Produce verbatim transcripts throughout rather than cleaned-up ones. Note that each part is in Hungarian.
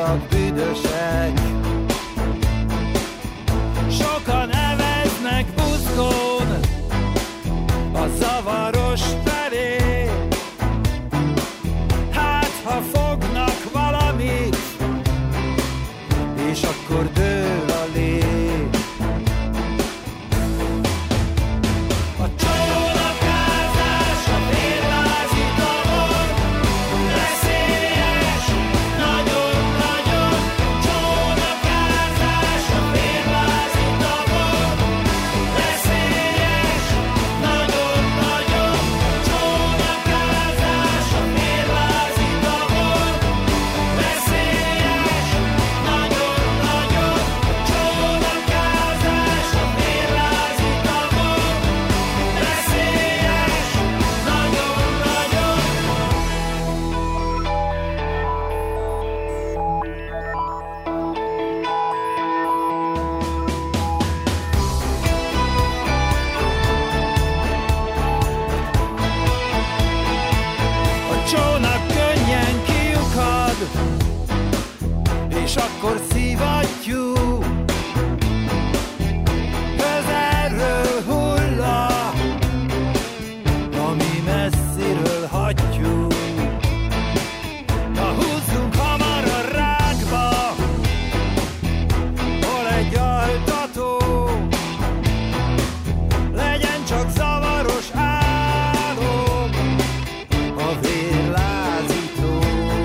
csak büdösek. Sokan eveznek buzgón a zavaros felé. Hát, ha fognak valamit, és akkor dől a lé. A csónakázás, a vérlázi tavon, veszélyes, nagyon-nagyon. Csónakázás, a vérlázi tavon, veszélyes, nagyon-nagyon. Csónakázás, a vérlázi tavon, veszélyes, nagyon-nagyon. Csónakázás, a vérlázi tavon, veszélyes, nagyon-nagyon. A csónak könnyen kiukad, és akkor szivattyú közelről hulla, ami messziről hattyú. Na húzzunk hamar a rákba, hol egy altató, legyen csak zavaros álom, a vérlázító.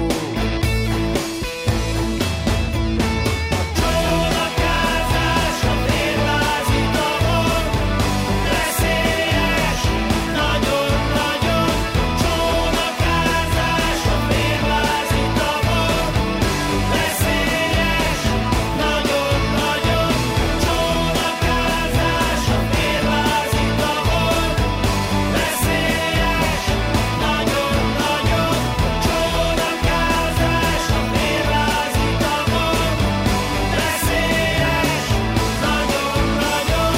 A csónakázás, a vérlázi tavon, veszélyes, nagyon-nagyon. Csónakázás, a vérlázi tavon, veszélyes, nagyon-nagyon. Csónakázás, a vérlázi tavon, veszélyes, nagyon-nagyon. Csónakázás, a vérlázi tavon, veszélyes, nagyon-nagyon.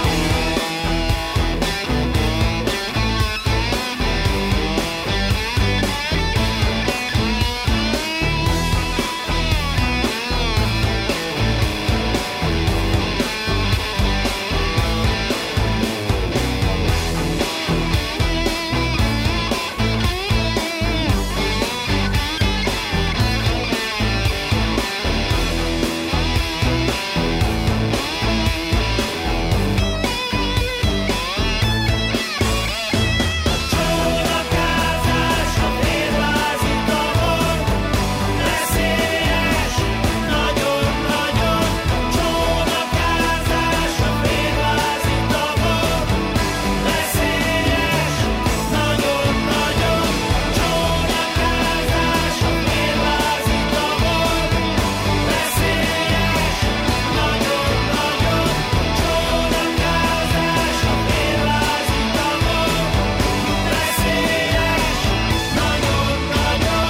Csónakázás, a vérlázi tavon, veszélyes, nagyon-nagyon. Csónakázás, a vérlázi tavon, veszélyes, nagyon-nagyon. Csónakázás, a vérlázi tavon, veszélyes, nagyon-nagyon. Csónakázás, a vérlázi tavon, veszélyes, nagyon-nagyon.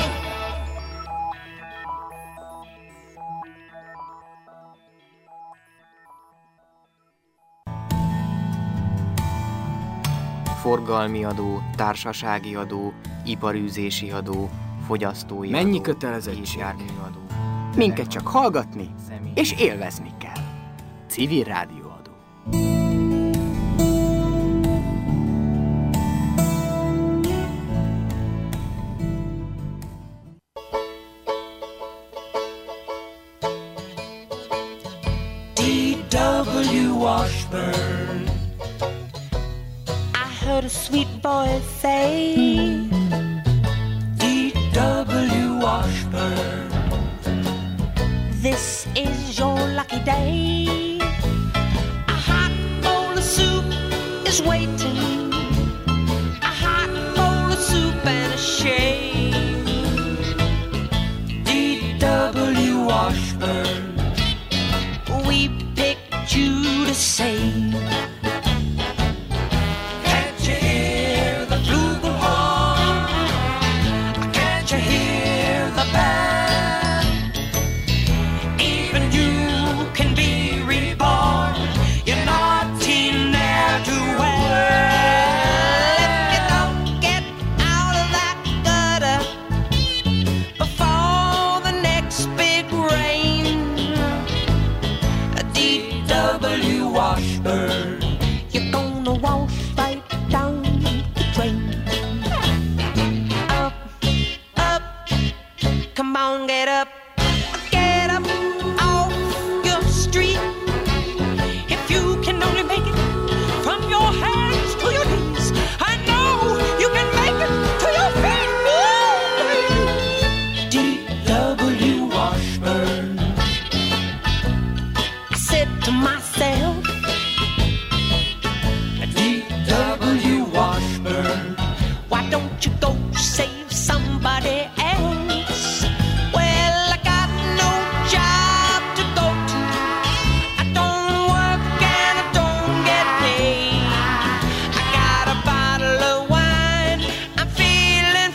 Forgalmi adó, társasági adó, iparűzési adó, fogyasztói Mennyi adó, kötelezettség? gépjárműadó. Minket csak hallgatni és élvezni kell. Civil rádióadó. D W Washburn. I heard a sweet voice say, D W Washburn. this is your lucky day. A hot bowl of soup is waiting. A hot bowl of soup and a shake. D W Washburn. We picked you to save. Can't you hear the flugelhorn? Can't you hear the band? Even you can be reborn. You're naughty ne'er-do-well. If you don't get out of that gutter before the next big Washburn. You're gonna wash right down the drain. Up, up, come on, get up. Get up off your street. If you can only make it from your hands to your knees, I know you can make it to your feet. D W Washburn. I said to myself, D W Washburn. why don't you go save somebody else? Well, I got no job to go to. I don't work and I don't get paid. I got a bottle of wine, I'm feeling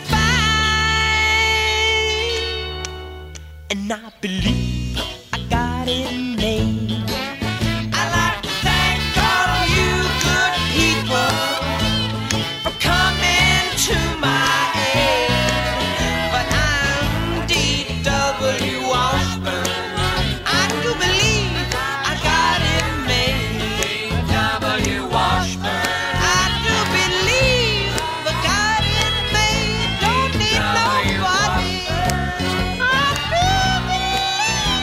fine. And I believe I got it made. I'd like to thank all of you good people for coming to my aid. But I'm D W Washburn. I do believe I got it made. D W Washburn. I do believe I got it made. Don't need nobody. I do believe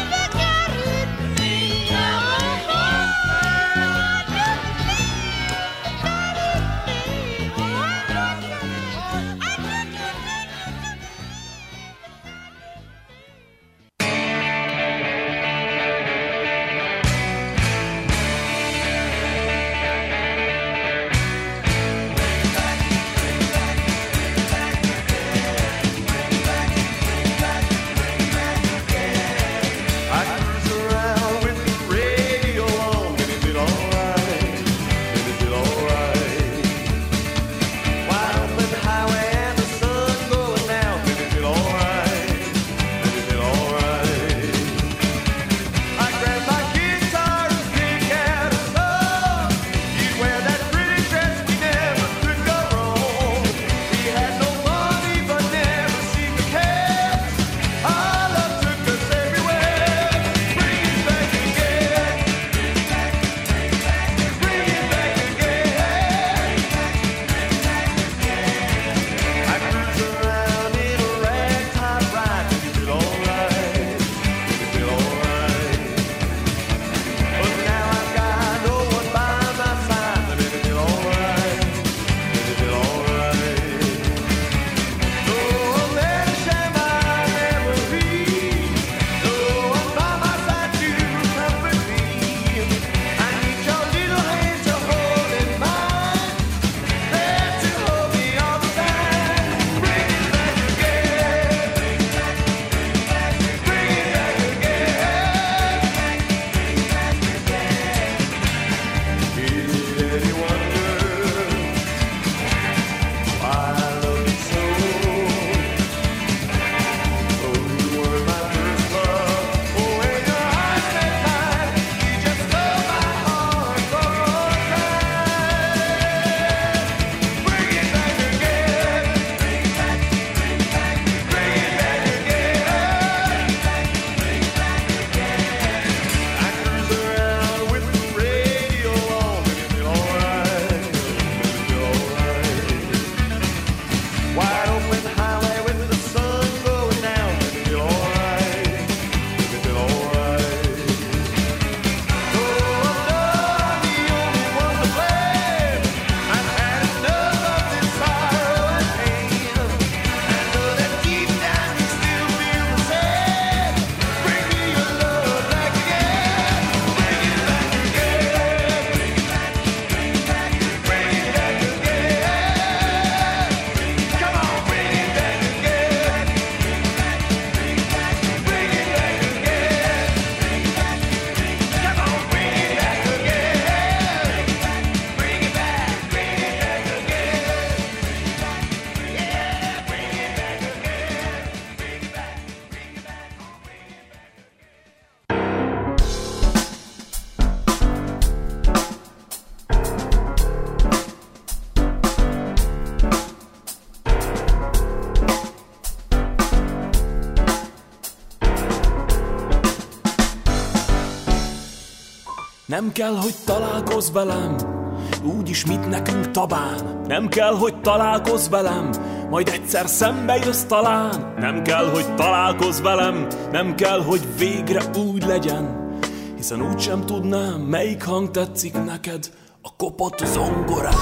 Nem kell, hogy találkozz velem, úgyis mit nekünk tabán. Nem kell, hogy találkozz velem, majd egyszer szembe jössz talán. Nem kell, hogy találkozz velem, nem kell, hogy végre úgy legyen, hiszen úgysem tudnám, melyik hang tetszik neked a kopott zongorán.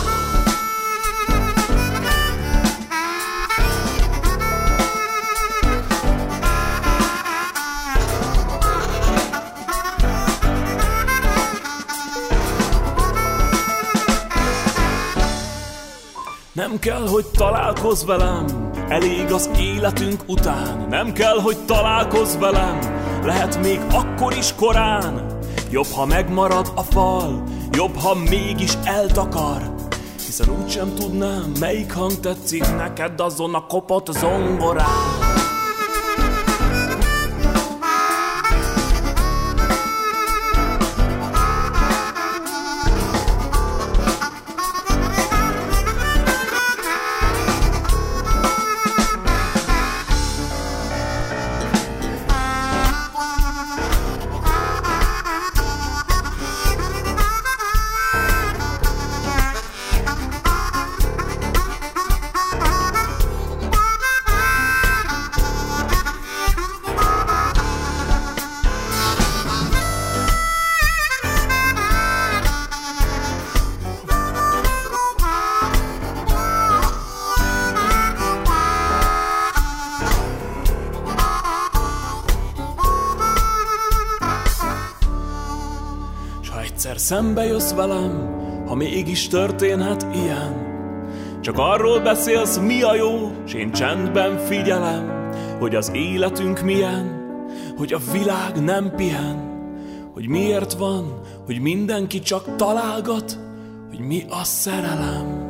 Nem kell, hogy találkozz velem, elég az életünk után. Nem kell, hogy találkozz velem, lehet még akkor is korán. Jobb, ha megmarad a fal, jobb, ha mégis eltakar, hiszen úgysem tudnám, melyik hang tetszik neked azon a kopott zongorán. Szembe jössz velem, ha mégis történhet ilyen. Csak arról beszélsz, mi a jó, s én csendben figyelem, hogy az életünk milyen, hogy a világ nem pihen, hogy miért van, hogy mindenki csak találgat, hogy mi a szerelem.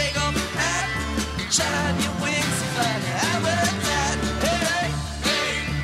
Shine your wings and fly, have a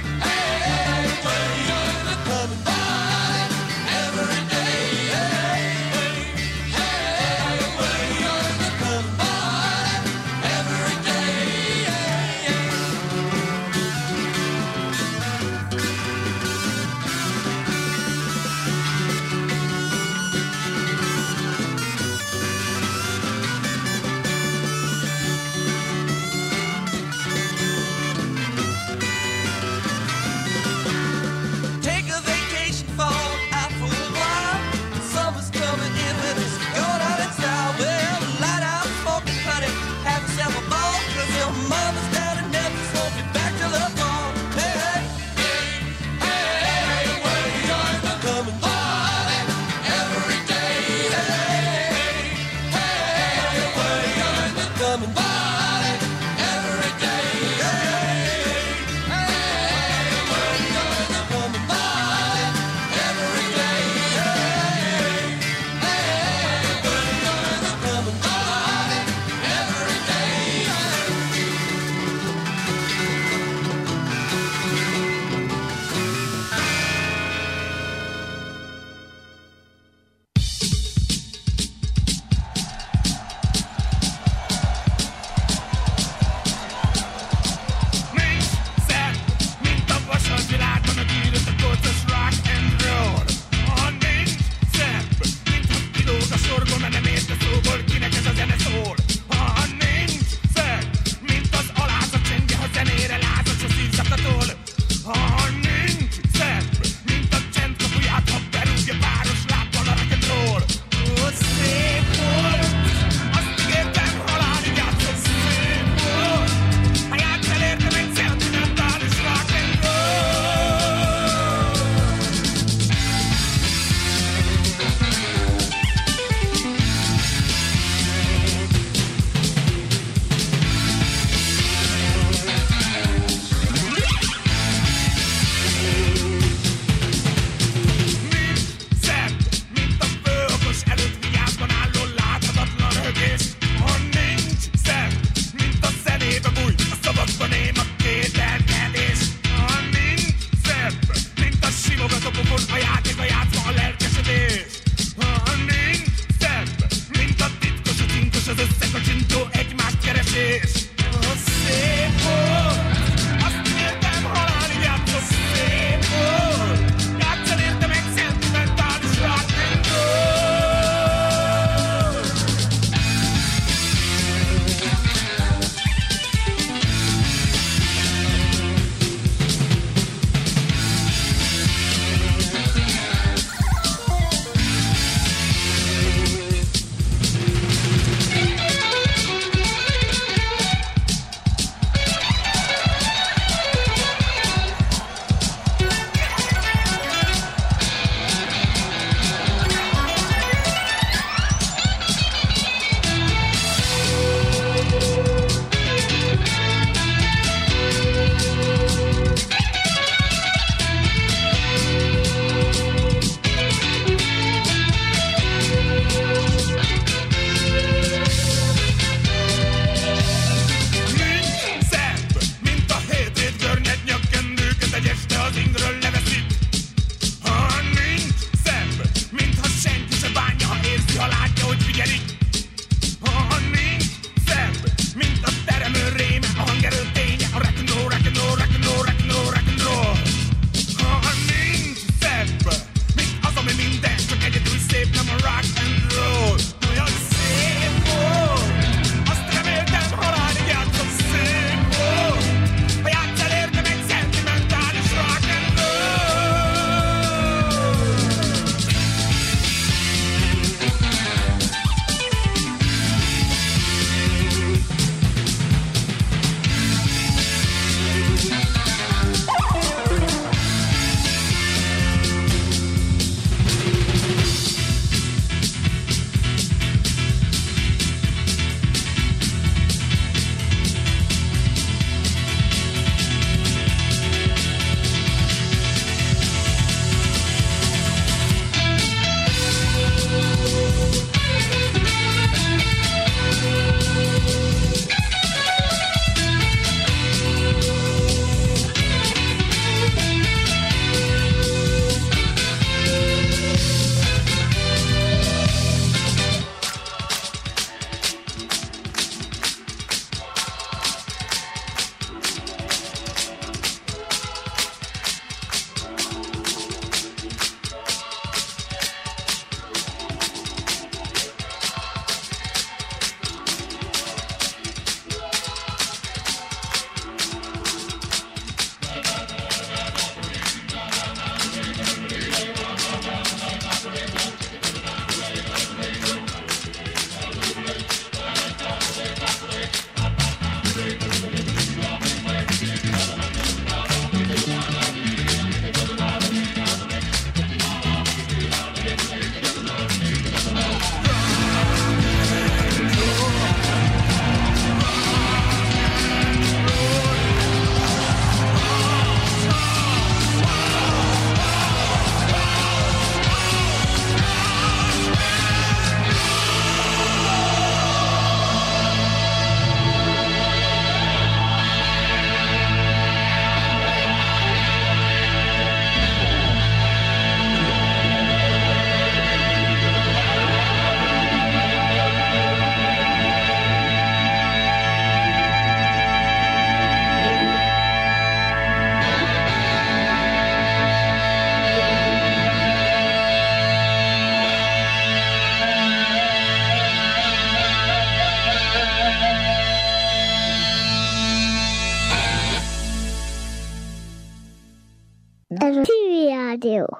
Ez a Civil Rádió.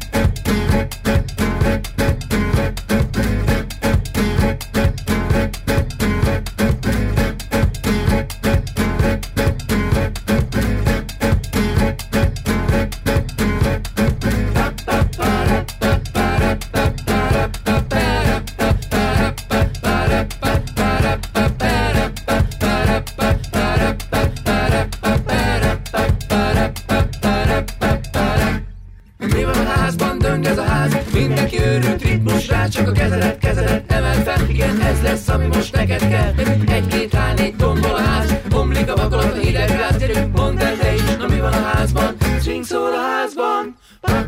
Csak a kezedet, kezedet emeld fel, igen, ez lesz, ami most neked kell. Egy-két hánynégy tombol a ház, bomlik a vakolat, a hideg gáz, gyerünk, mondd el te is, na mi van a házban, swing szól a házban.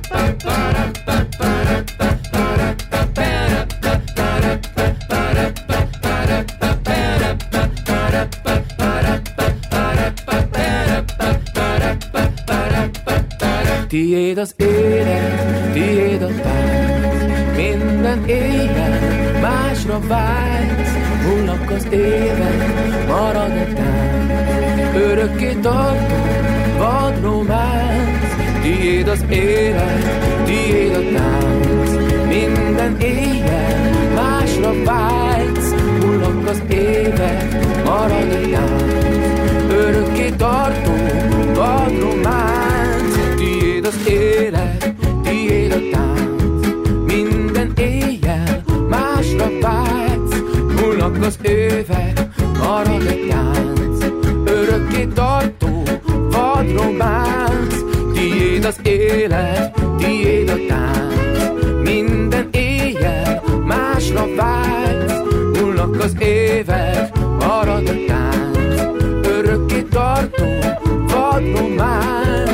Tiéd az élet, tiéd a tánc, minden éjjel másra vágysz, múlnak az évek, marad a tánc, örökké tartó vad románc. Tiéd az élet, tiéd a tánc, minden éjjel másra vágysz, múlnak az évek, marad a tánc, örökké tartó vad románc. Tiéd az élet, tiéd a tánc, minden éjjel másra vágysz, múlnak az évek, marad a tánc, örökké tartó vad románc. Tiéd az élet, tiéd a tánc, minden éjjel másra vágysz, múlnak az évek, marad a tánc, örökké tartó vad románc.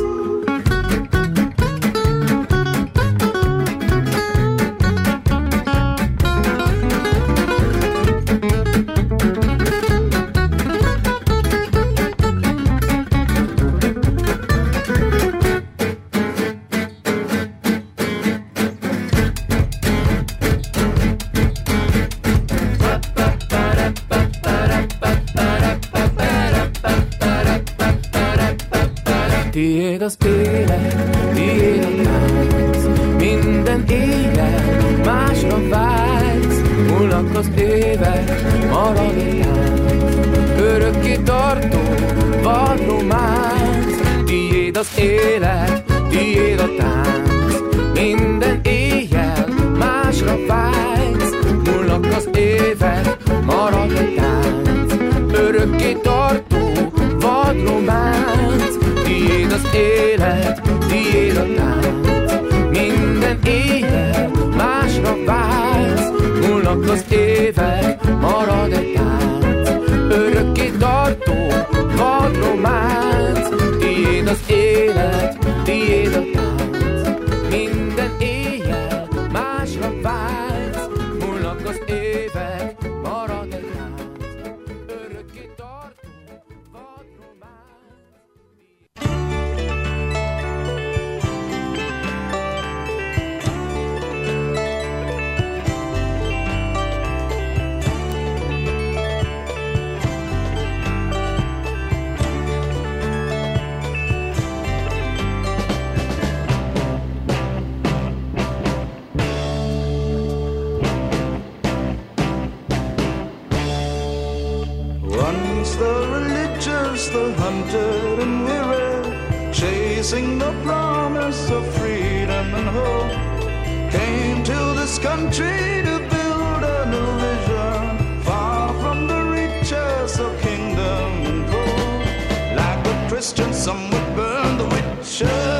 Tiéd az élet, tiéd a tánc, minden éjjel másra vágysz, múlnak az évek, marad a tánc, örökké tartó vad románc. Tiéd az élet, tiéd a tánc, minden éjjel másra vágysz, múlnak az évek, marad a tánc, örökké tartó vad románc. Tiéd az élet, tiéd a tánc, minden éjjel másra vágysz, múlnak az évek, marad egy tánc, örökké tartó vad románc. Tiéd az élet, tiéd a tánc, minden éjjel másra vágysz, múlnak az évek, marad egy tánc, örökké tartó vad románc. Once the religious, the hunted and weary, chasing the promise of freedom and hope, came to this country to build a new vision, far from the riches of kingdom and gold. Like the Christians, some would burn the witches,